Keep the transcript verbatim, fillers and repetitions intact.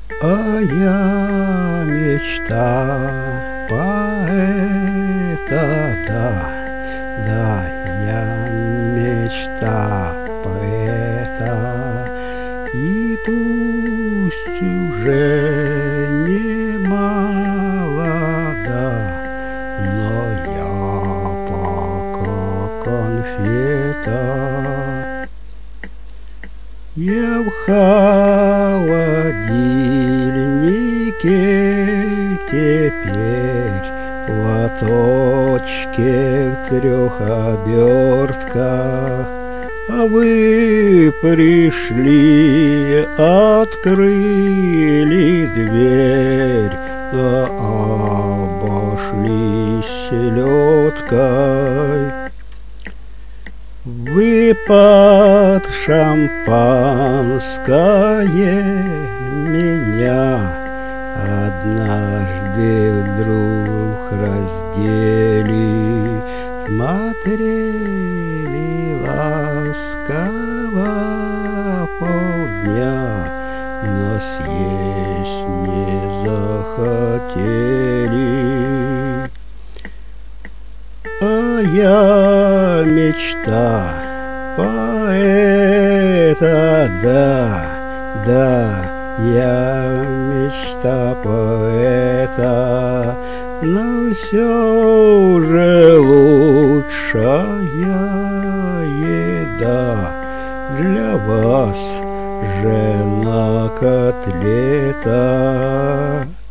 А я мечта поэта, да, да, я мечта поэта, и пусть уже не молода, но я пока конфета. Я в холодильнике теперь, в лоточке в трех обертках, а вы пришли, открыли дверь, да обошлись селедкой. Вы под шампанское меня однажды вдруг раздели, смотрели ласково полдня, но съесть не захотели. А я мечта поэта, да, да, я мечта поэта, но все же лучшая еда для вас, жена котлета.